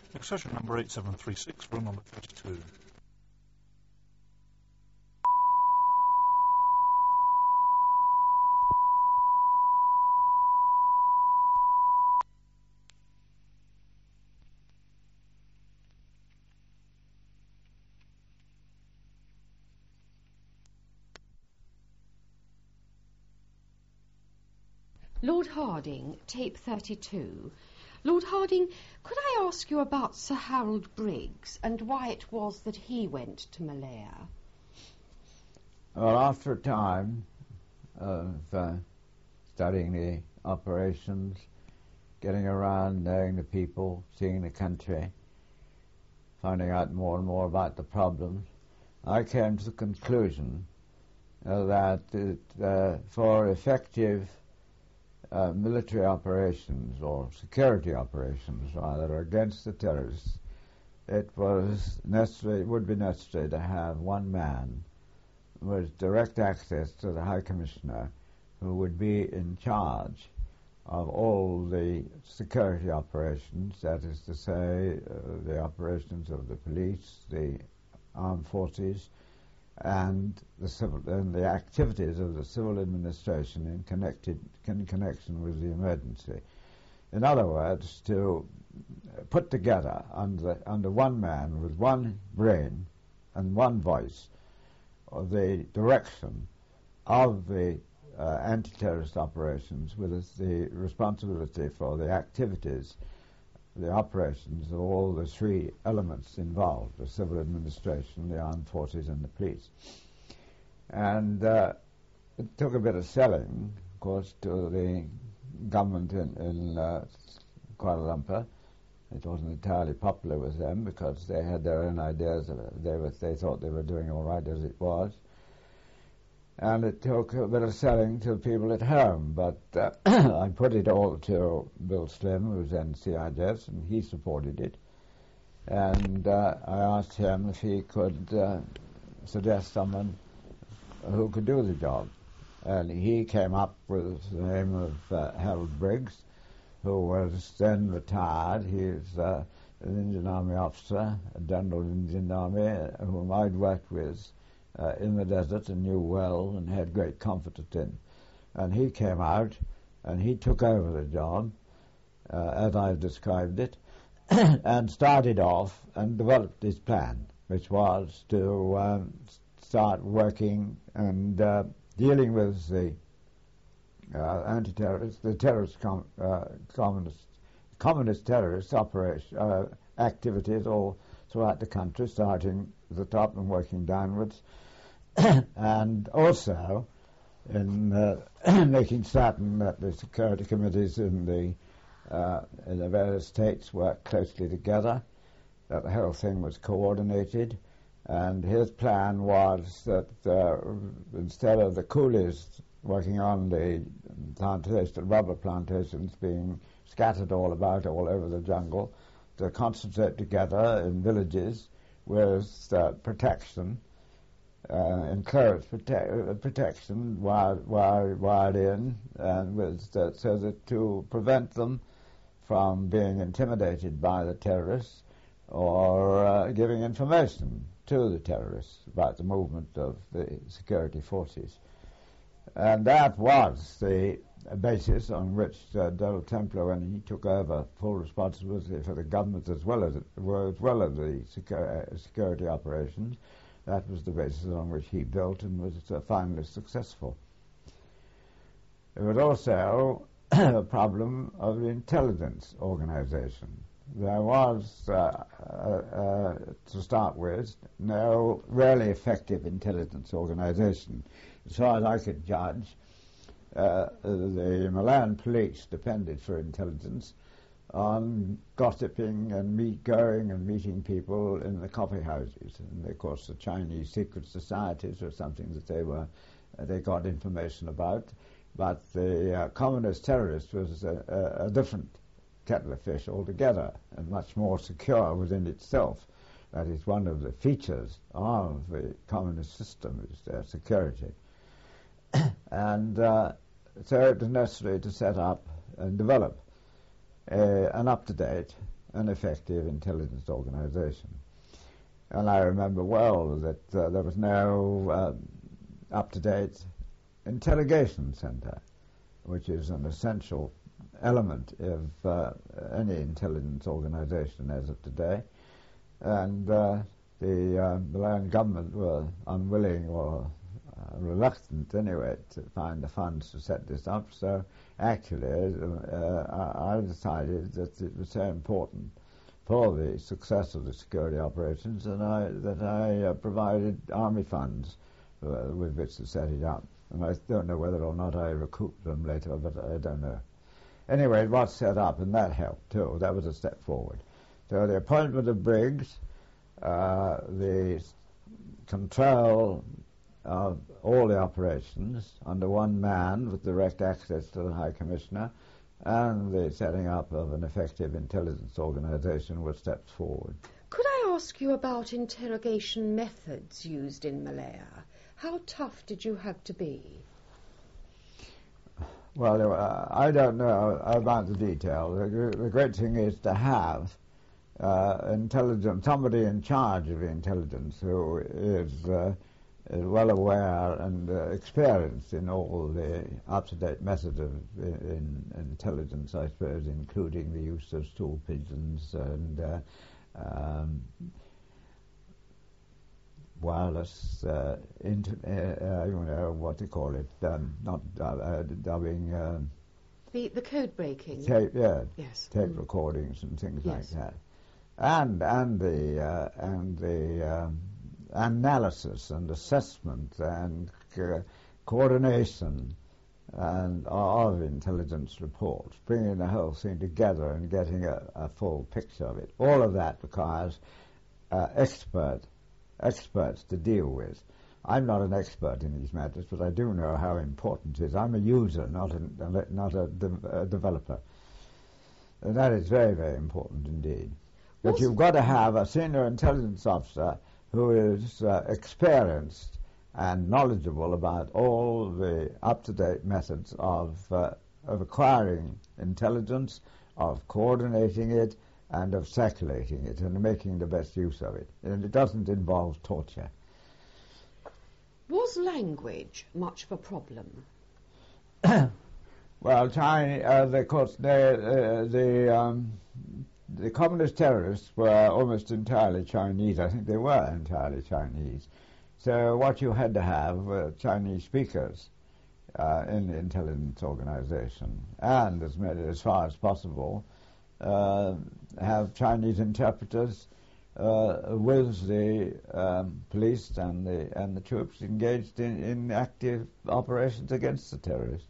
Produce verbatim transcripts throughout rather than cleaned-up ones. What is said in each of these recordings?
Accession number eight seven three six, room number thirty-two. Lord Harding, tape thirty-two. Lord Harding, could I ask you about Sir Harold Briggs and why it was that he went to Malaya? Well, after a time of uh, studying the operations, getting around, knowing the people, seeing the country, finding out more and more about the problems, I came to the conclusion uh, that it, uh, for effective Uh, military operations, or security operations rather, against the terrorists, it was necessary, it would be necessary to have one man with direct access to the High Commissioner, who would be in charge of all the security operations, that is to say, uh, the operations of the police, the armed forces, and the civil and the activities of the civil administration in connected in connection with the emergency. In other words, to put together under under one man with one brain and one voice of the direction of the uh, anti-terrorist operations, with the responsibility for the activities, the operations of all the three elements involved, the civil administration, the armed forces, and the police. And uh, it took a bit of selling, of course, to the government in, in uh, Kuala Lumpur. It wasn't entirely popular with them because they had their own ideas. Of it. They, were, they thought they were doing all right as it was. And it took a bit of selling to people at home, but uh, I put it all to Bill Slim, who was then C I D S, and he supported it. And uh, I asked him if he could uh, suggest someone who could do the job. And he came up with the name of uh, Harold Briggs, who was then retired. He was uh, an Indian Army officer, a general in the Indian Army, uh, whom I'd worked with Uh, in the desert and knew well and had great confidence in. And he came out and he took over the job, uh, as I've described it, and started off and developed his plan, which was to um, start working and uh, dealing with the uh, anti-terrorists, the terrorist com- uh, communist, communist terrorist operation uh, activities all throughout the country, starting at the top and working downwards, and also in uh, making certain that the security committees in the uh, in the various states worked closely together, that the whole thing was coordinated. And his plan was that uh, instead of the coolies working on the plantation, rubber plantations being scattered all about all over the jungle, to concentrate together in villages with uh, protection, uh, encourage prote- uh, protection wired, wired, wired in, and with uh, so that to prevent them from being intimidated by the terrorists or uh, giving information to the terrorists about the movement of the security forces. And that was the basis on which uh, Donald Templer, when he took over full responsibility for the government as well as as well as the secu- uh, security operations, that was the basis on which he built and was uh, finally successful. There was also a problem of the intelligence organization. There was, uh, uh, uh, to start with, no really effective intelligence organization. As far as I could judge, uh, the Malayan police depended for intelligence on gossiping and meet, going and meeting people in the coffee houses. And of course the Chinese secret societies were something that they were, uh, they got information about. But the uh, communist terrorist was a, a, a different kettle of fish altogether, and much more secure within itself. That is one of the features of the communist system, is their security. And uh, so it was necessary to set up and develop uh, an up-to-date an effective intelligence organization. And I remember well that uh, there was no uh, up-to-date interrogation center, which is an essential element of uh, any intelligence organization as of today. And uh, the uh, Malayan government were unwilling or uh, reluctant anyway to find the funds to set this up. So actually uh, I decided that it was so important for the success of the security operations and I, that I uh, provided army funds uh, with which to set it up. And I don't know whether or not I recouped them later, but I don't know. Anyway, it was set up, and that helped too. That was a step forward. So the appointment of Briggs, uh, the control of all the operations under one man with direct access to the High Commissioner, and the setting up of an effective intelligence organization were steps forward. Could I ask you about interrogation methods used in Malaya? How tough did you have to be? Well, uh, I don't know about the detail. The, the great thing is to have uh, intelligence, somebody in charge of the intelligence who is, uh, is well aware and uh, experienced in all the up-to-date methods of in, in intelligence, I suppose, including the use of stool pigeons and uh, um, wireless, uh, inter, uh, uh, you know, what do you call it, um, not uh, dubbing. Uh, the the code breaking. Tape, yeah. Yes. Tape mm. recordings and things yes. like that, and and the uh, and the um, analysis and assessment and uh, coordination and of intelligence reports, bringing the whole thing together and getting a, a full picture of it. All of that requires uh, expert. experts to deal with. I'm not an expert in these matters, but I do know how important it is. I'm a user, not a, not a, de- a developer. And that is very, very important indeed. But What's you've got to have a senior intelligence officer who is uh, experienced and knowledgeable about all the up-to-date methods of, uh, of acquiring intelligence, of coordinating it, and of circulating it and making the best use of it. And it doesn't involve torture. Was language much of a problem? Well, China, uh, of course, they, uh, the um, the communist terrorists were almost entirely Chinese. I think they were entirely Chinese. So what you had to have were Chinese speakers uh, in the intelligence organization, and as many, as far as possible, Uh, have Chinese interpreters uh, with the um, police and the and the troops engaged in, in active operations against the terrorists.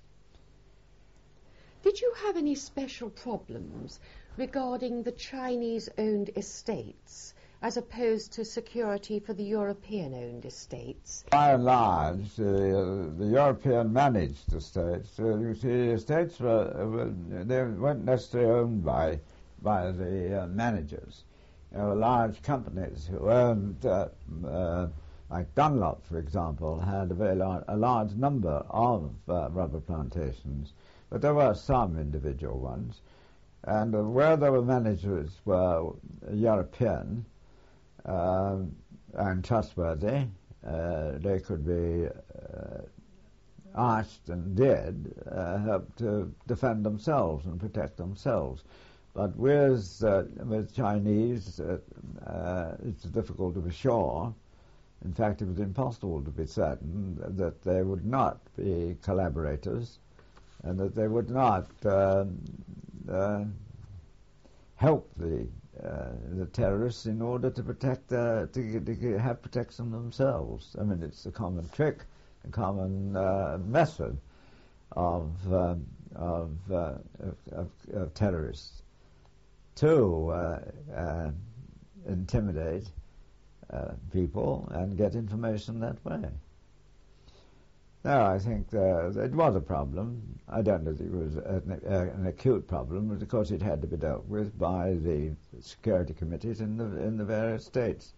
Did you have any special problems regarding the Chinese-owned estates as opposed to security for the European-owned estates? By and large, uh, the European managed estates. Uh, you see, estates were, were they weren't necessarily owned by by the uh, managers. There were large companies who owned, uh, uh, like Dunlop, for example, had a very large, a large number of uh, rubber plantations, but there were some individual ones, and uh, where there were managers were European. Uh, and trustworthy. Uh, they could be uh, asked and did uh, help to defend themselves and protect themselves. But with, uh, with Chinese, uh, uh, it's difficult to be sure. In fact, it was impossible to be certain that they would not be collaborators and that they would not uh, uh, help the Uh, the terrorists in order to protect, uh, to, to have protection themselves. I mean, it's a common trick, a common uh, method of uh, of, uh, of, of of terrorists to uh, uh, intimidate uh, people and get information that way. No, I think uh, it was a problem. I don't know that it was an, uh, an acute problem, but of course it had to be dealt with by the security committees in the in the various states.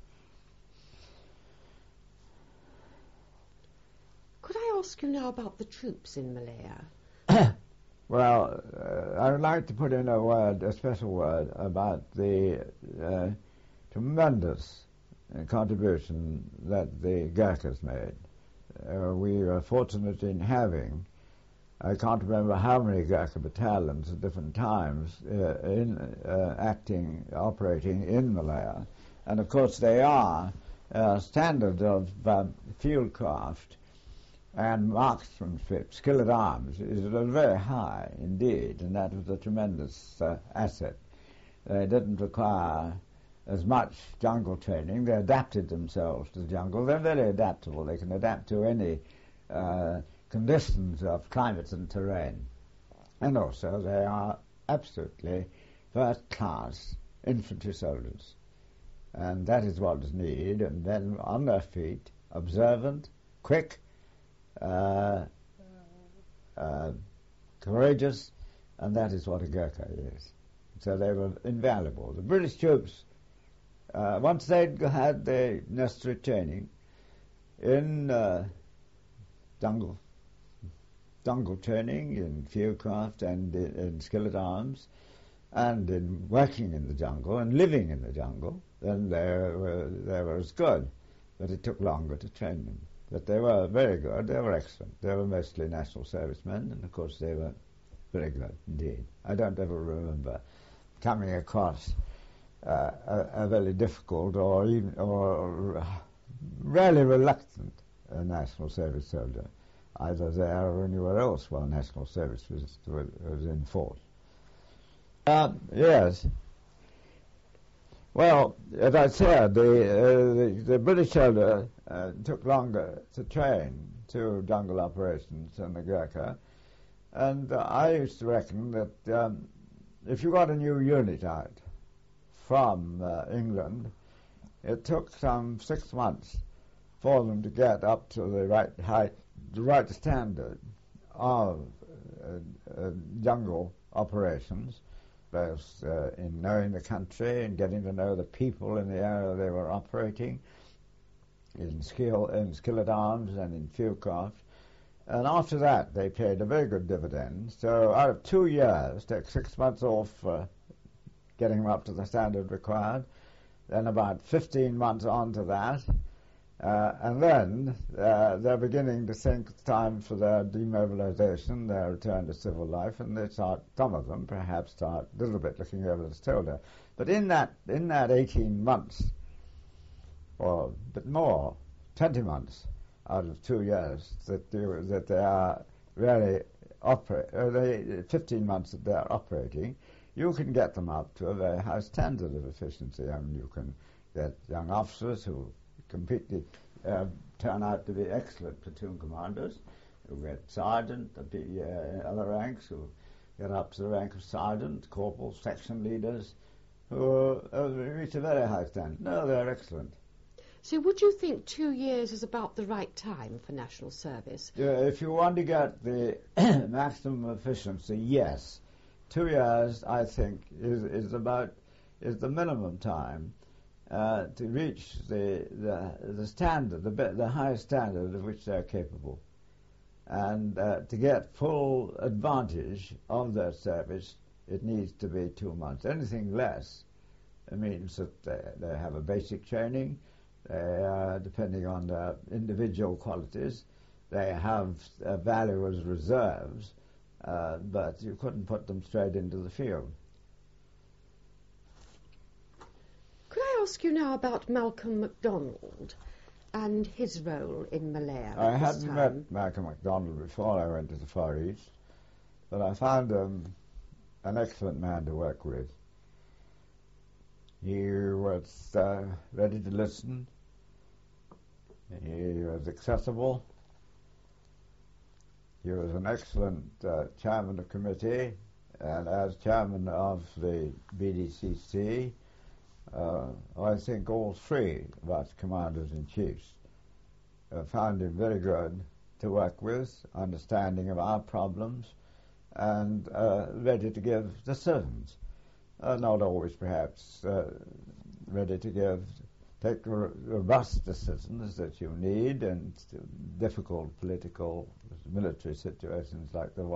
Could I ask you now about the troops in Malaya? Well, uh, I would like to put in a word, a special word, about the uh, tremendous uh, contribution that the Gurkhas made. Uh, we were fortunate in having, I can't remember how many Gurkha battalions at different times uh, in uh, acting, operating in Malaya. And of course they are uh, standard of um, fieldcraft and marksmanship, skill at arms, is very high indeed, and that was a tremendous uh, asset. They didn't require as much jungle training. They adapted themselves to the jungle. They're very adaptable. They can adapt to any uh, conditions of climate and terrain. And also they are absolutely first-class infantry soldiers. And that is what is needed. And then on their feet, observant, quick, Uh, uh, courageous, and that is what a Gurkha is. So they were invaluable. The British troops, uh, once they'd had the necessary training in uh, jungle, jungle training, in fieldcraft and in, in skill at arms, and in working in the jungle and living in the jungle, then they were, they were as good. But it took longer to train them. But they were very good, they were excellent. They were mostly national servicemen, and of course they were very good indeed. I don't ever remember coming across uh, a, a very difficult or even or really reluctant uh, national service soldier, either there or anywhere else while national service was, was in force. Uh, yes. Well, as I said, the, uh, the, the British soldier uh, took longer to train to jungle operations than the Gurkha, and uh, I used to reckon that um, if you got a new unit out from uh, England, it took some six months for them to get up to the right height, the right standard of uh, uh, jungle operations, both uh, in knowing the country and getting to know the people in the area they were operating, in skill, in skill at arms and in fieldcraft. And after that, they paid a very good dividend. So out of two years, take six months off uh, getting them up to the standard required, then about fifteen months on to that, uh, and then uh, they're beginning to think it's time for their demobilization, their return to civil life, and they start, some of them perhaps start a little bit looking over the shoulder. But in that in that eighteen months, or a bit more, twenty months out of two years, that they, that they are really operate, uh, they, fifteen months that they're operating, you can get them up to a very high standard of efficiency. I mean, you can get young officers who completely uh, turn out to be excellent platoon commanders, who get sergeant, the uh, other ranks, who get up to the rank of sergeant, corporal, section leaders, who uh, reach a very high standard. No, they're excellent. So would you think two years is about the right time for national service? Uh, if you want to get the maximum efficiency, yes. Two years, I think, is, is about is the minimum time uh, to reach the the, the standard, the the highest standard of which they're capable, and uh, to get full advantage of their service, it needs to be two months. Anything less, it means that they, they have a basic training. They, uh, depending on their individual qualities, they have uh, value as reserves, uh, but you couldn't put them straight into the field. Could I ask you now about Malcolm MacDonald and his role in Malaya at I this hadn't time? met Malcolm MacDonald before I went to the Far East, but I found him an excellent man to work with. He was uh, ready to listen. He was accessible. He was an excellent uh, chairman of committee, and as chairman of the B D C C, uh, I think all three of us commanders-in-chiefs uh, found him very good to work with, understanding of our problems, and uh, ready to give decisions. Uh, not always perhaps uh, ready to give take robust decisions that you need in difficult political, military situations like the war,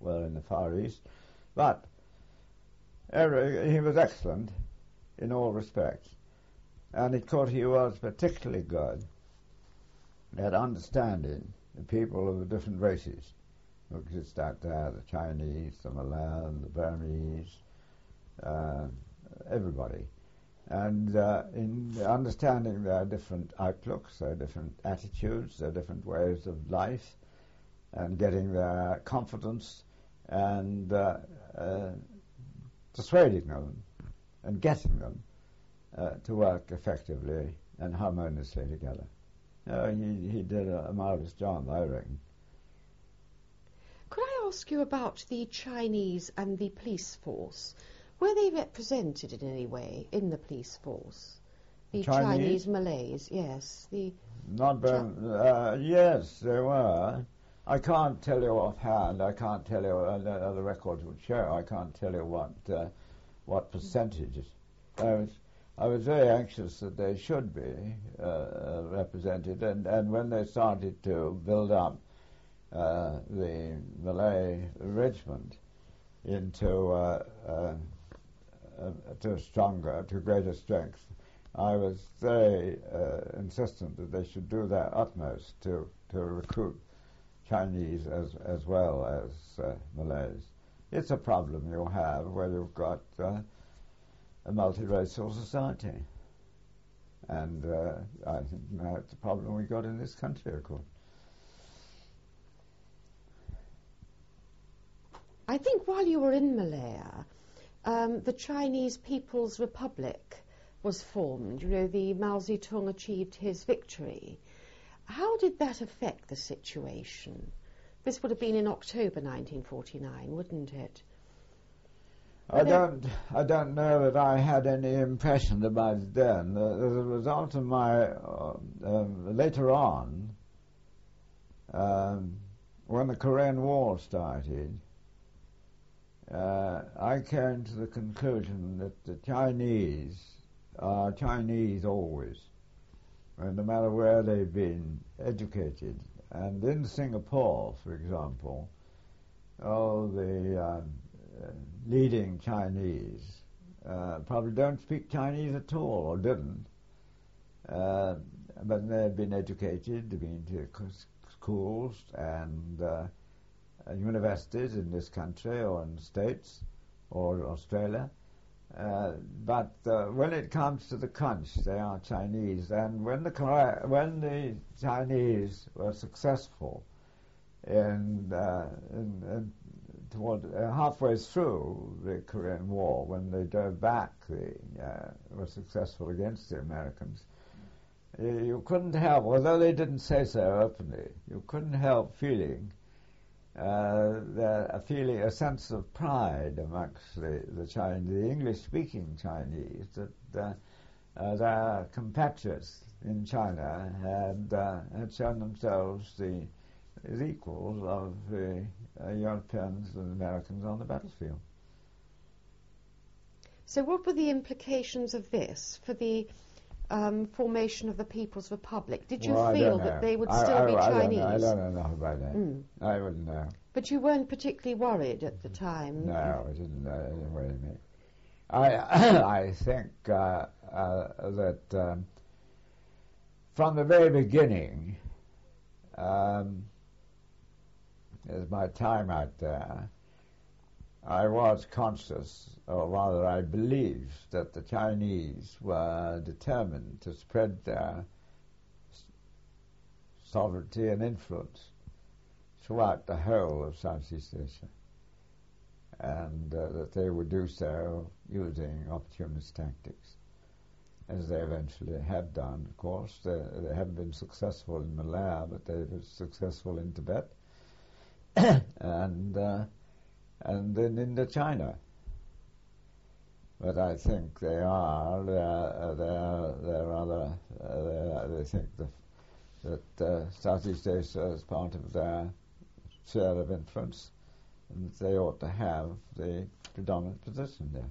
were in the Far East. But every, he was excellent in all respects. And of course he was particularly good at understanding the people of the different races who exist out there, the Chinese, the Malayan, the Burmese, uh, everybody. And uh, in understanding their different outlooks, their different attitudes, their different ways of life, and getting their confidence and uh, uh, persuading them and getting them uh, to work effectively and harmoniously together. Uh, he, he did a, a marvelous job, I reckon. Could I ask you about the Chinese and the police force? Were they represented in any way in the police force? The Chinese? Chinese Malays, yes. The Not very, uh, yes, they were. I can't tell you offhand. I can't tell you. Uh, the, the records would show. I can't tell you what uh, what percentages. I was I was very anxious that they should be uh, represented, and and when they started to build up uh, the Malay regiment into uh, uh, uh, to stronger, to greater strength, I was very uh, insistent that they should do their utmost to to recruit Chinese as as well as uh, Malays. It's a problem you have where you've got uh, a multiracial society, and uh, I think now it's a problem we got in this country, of course. I think while you were in Malaya, um, the Chinese People's Republic was formed. You know, the Mao Zedong achieved his victory. How did that affect the situation? This would have been in October nineteen forty-nine, wouldn't it? I don't, I don't know that I had any impression about it then. Uh, as a result of my, uh, um, later on, um, when the Korean War started, uh, I came to the conclusion that the Chinese are Chinese always, and no matter where they've been educated. And in Singapore, for example, all the um, uh, leading Chinese uh, probably don't speak Chinese at all, or didn't. Uh, but they've been educated, they've been to schools and uh, universities in this country or in the States or Australia. Uh, but uh, when it comes to the crunch, they are Chinese. And when the when the Chinese were successful in, uh, in, in toward uh, halfway through the Korean War, when they drove back the uh, were successful against the Americans, you, you couldn't help, although they didn't say so openly, you couldn't help feeling. Uh, the, a feeling, a sense of pride amongst the, the Chinese, the English-speaking Chinese, that uh, uh, their compatriots in China had uh, had shown themselves the as equals of the uh, Europeans and Americans on the battlefield. So, what were the implications of this for the Um, formation of the People's Republic? Did you well, feel that they would I, still I, be I Chinese? Don't know, I don't know enough about that. Mm. I wouldn't know. But you weren't particularly worried at the time? No, I didn't know. I didn't worry me. I, I think uh, uh, that um, from the very beginning, um, as my time out there, I was conscious, or rather I believed, that the Chinese were determined to spread their s- sovereignty and influence throughout the whole of Southeast Asia, and uh, that they would do so using opportunist tactics, as they eventually have done, of course. They, they haven't been successful in Malaya, but they were successful in Tibet, and uh, and then Indochina. But I think they are, they are, they are, they are rather, uh, they, are, they think the, that uh, Southeast Asia is part of their sphere of influence, and that they ought to have the predominant position there.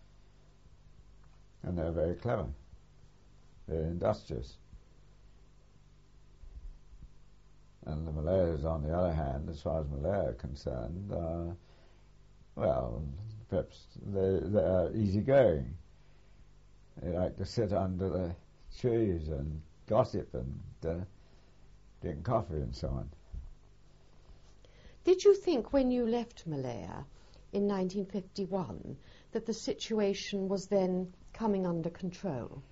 And they're very clever, very industrious. And the Malays, on the other hand, as far as Malay are concerned, uh, well, perhaps they, they are easygoing. They like to sit under the trees and gossip and uh, drink coffee and so on. Did you think when you left Malaya in nineteen fifty-one that the situation was then coming under control?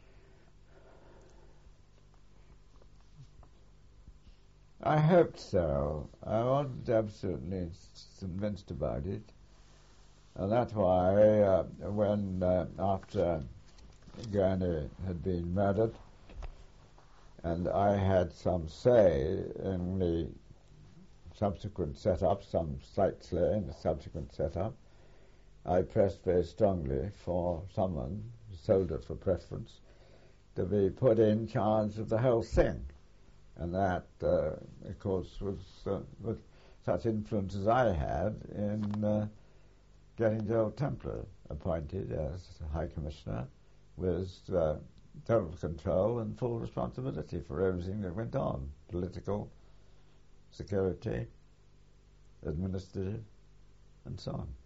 I hoped so. I wasn't absolutely convinced about it. And that's why uh, when, uh, after Gurney had been murdered, and I had some say in the subsequent set-up, some slight say in the subsequent set-up, I pressed very strongly for someone who sold it for preference to be put in charge of the whole thing. And that, uh, of course, was uh, with such influence as I had in uh, getting Gerald Templer appointed as High Commissioner with uh, total control and full responsibility for everything that went on, political, security, administrative, and so on.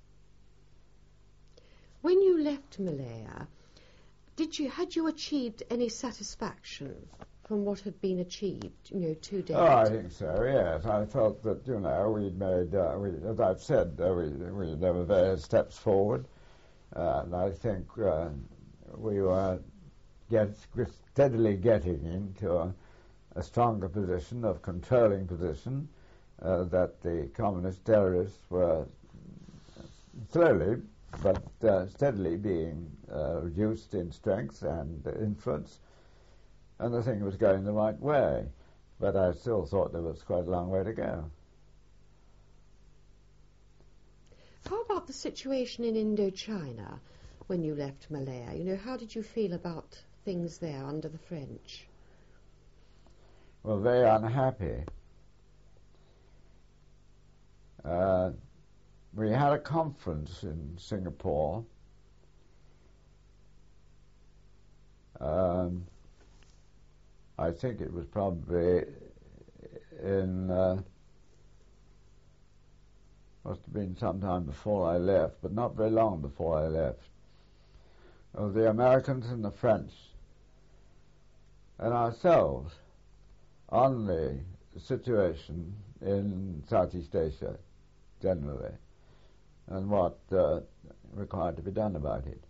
When you left Malaya, did you had you achieved any satisfaction from what had been achieved, you know, to date? Oh, I think so, yes. I felt that, you know, we'd made, uh, we, as I've said, uh, we, we, there were various steps forward, uh, and I think uh, we were get, steadily getting into a, a stronger position of controlling position, uh, that the communist terrorists were slowly but uh, steadily being uh, reduced in strength and uh, influence, and the thing was going the right way. But I still thought there was quite a long way to go. How about the situation in Indochina when you left Malaya? You know, how did you feel about things there under the French? Well, very unhappy. Uh, we had a conference in Singapore. Um, I think it was probably in, uh, must have been sometime before I left, but not very long before I left, of the Americans and the French and ourselves on the situation in Southeast Asia generally and what uh, required to be done about it.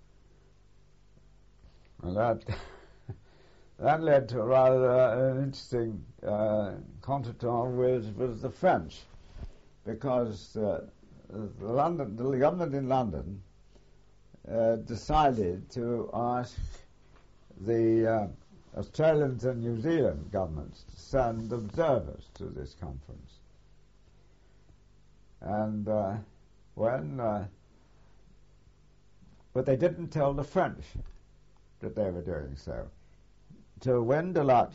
And that that led to a rather uh, an interesting uh, contretemps with, with the French, because uh, the, London, the government in London uh, decided to ask the uh, Australian and New Zealand governments to send observers to this conference. And uh, when, uh, but they didn't tell the French that they were doing so. So when Delattre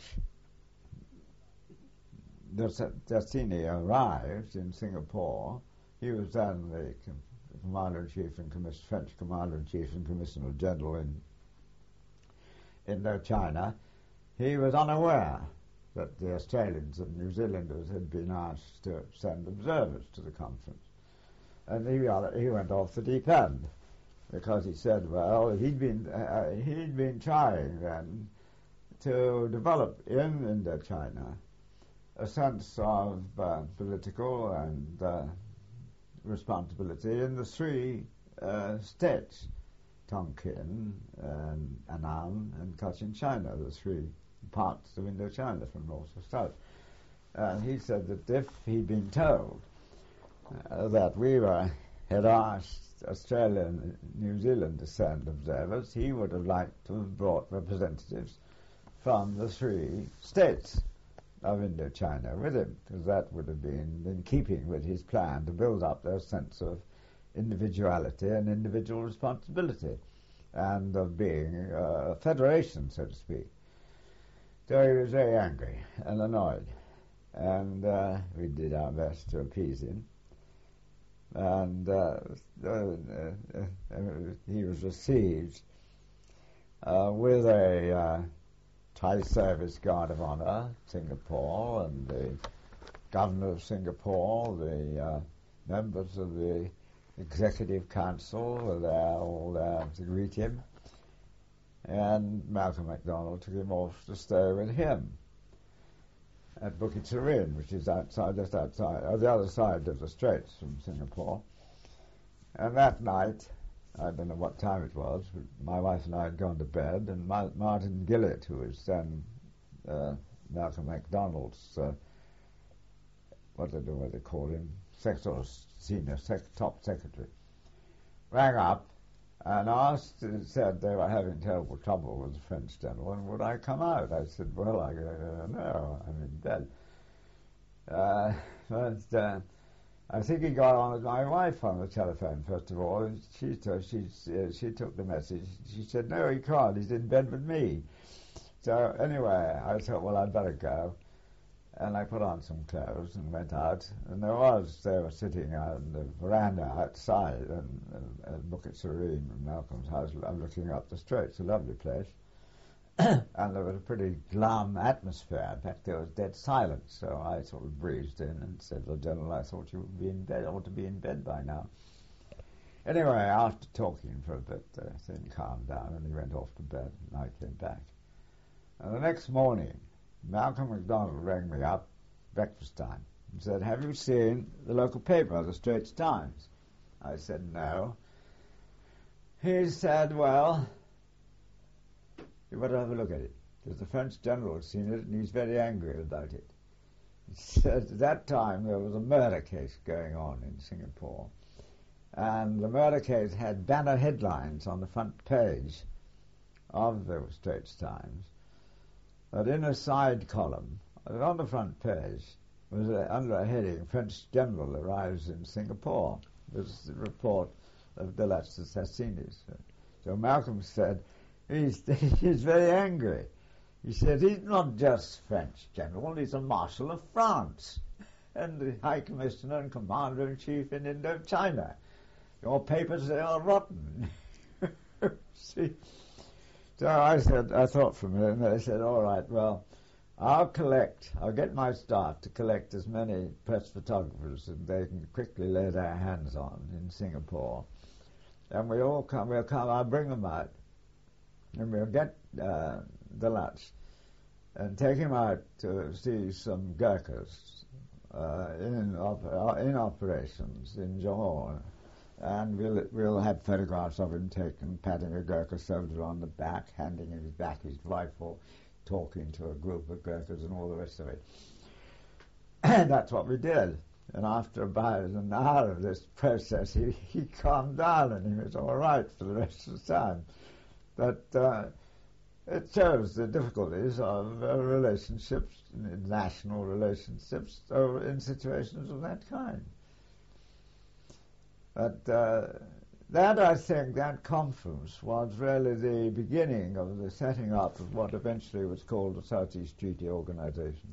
Destiny arrived in Singapore, he was then the Commander-in-Chief and Commis- French Commander-in-Chief and Commissioner General in Indochina. He was unaware that the Australians and New Zealanders had been asked to send observers to the conference. And he, he went off the deep end, because he said, well, he'd been, uh, he'd been trying then to develop in Indochina a sense of uh, political and uh, responsibility in the three uh, states, Tonkin, and Annam, and Cochin China, the three parts of Indochina from north to south. And he said that if he'd been told uh, that we were, had asked Australia and New Zealand to send observers, he would have liked to have brought representatives from the three states of Indochina with him, because that would have been in keeping with his plan to build up their sense of individuality and individual responsibility, and of being a federation, so to speak. So he was very angry and annoyed, and uh, we did our best to appease him. And uh, uh, uh, he was received uh, with a uh, Thai Service Guard of Honor, Singapore, and the Governor of Singapore, the uh, members of the Executive Council were there, all there to greet him. And Malcolm MacDonald took him off to stay with him at Bukit Serene, which is outside, just outside, on the other side of the Straits from Singapore. And that night, I don't know what time it was, but my wife and I had gone to bed, and Ma- Martin Gillett, who was then uh, Malcolm MacDonald's, uh, what do they, what they call him, secretary, senior sec- top secretary, rang up and asked, said they were having terrible trouble with the French general, and would I come out? I said, well, I uh, no, I'm in bed. Uh, but uh, I think he got on with my wife on the telephone, first of all. She, t- she, uh, she took the message. She said, no, he can't, he's in bed with me. So anyway, I thought, well, I'd better go. And I put on some clothes and went out, and there was, they were sitting on the veranda outside and, and, and Bukit Serene, Malcolm's house, looking up the Straits, a lovely place. And there was a pretty glum atmosphere. In fact, there was dead silence, so I sort of breezed in and said, well, General, I thought you would be in bed, ought to be in bed by now. Anyway, after talking for a bit, the thing calmed down, and he went off to bed, and I came back. And the next morning, Malcolm MacDonald rang me up, breakfast time, and said, have you seen the local paper, the Straits Times? I said, no. He said, well, you better have a look at it, because the French general has seen it, and he's very angry about it. He said, at that time, there was a murder case going on in Singapore, and the murder case had banner headlines on the front page of the Straits Times. But in a side column, on the front page, was a, under a heading, French general arrives in Singapore. This is the report of De las Assassines. So Malcolm said, he's, he's very angry. He said, he's not just French general, he's a Marshal of France and the High Commissioner and Commander-in-Chief in Indochina. Your papers, they are rotten. See? So I said, I thought for a minute, and they said, all right, well, I'll collect, I'll get my staff to collect as many press photographers that they can quickly lay their hands on in Singapore. And we all come, we'll come, I'll bring them out, and we'll get uh, the lunch, and take him out to see some Gurkhas uh, in, op- in operations in Johor. And we'll, we'll have photographs of him taken, patting a Gurkha soldier on the back, handing him his back his rifle, talking to a group of Gurkhas and all the rest of it. And that's what we did. And after about an hour of this process, he, he calmed down and he was all right for the rest of the time. But uh, it shows the difficulties of uh, relationships, national relationships, uh, in situations of that kind. But uh, that, I think, that conference was really the beginning of the setting up of what eventually was called the Southeast Treaty Organization,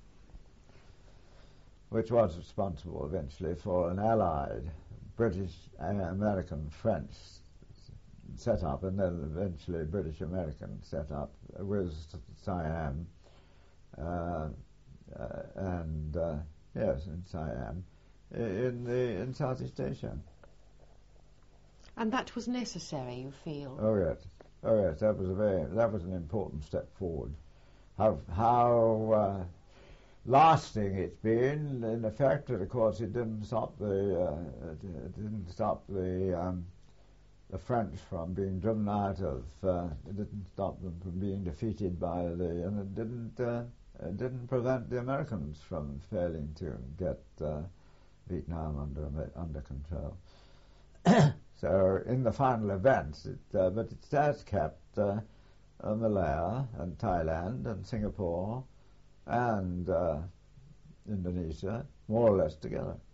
which was responsible eventually for an allied British, uh, American, French set up, and then eventually British-American set up with Siam, uh, uh, and, uh, yes, in Siam, in the in Southeast Asia. And that was necessary, you feel? Oh yes, oh yes, that was a very that was an important step forward. How how uh, lasting it's been, in effect, and of course it didn't stop the uh, it didn't stop the um, the French from being driven out of. Uh, it didn't stop them from being defeated by the, and it didn't uh, it didn't prevent the Americans from failing to get Uh, Vietnam under under control. So in the final events, it, uh, but it has kept uh, uh, Malaya and Thailand and Singapore and uh, Indonesia more or less together.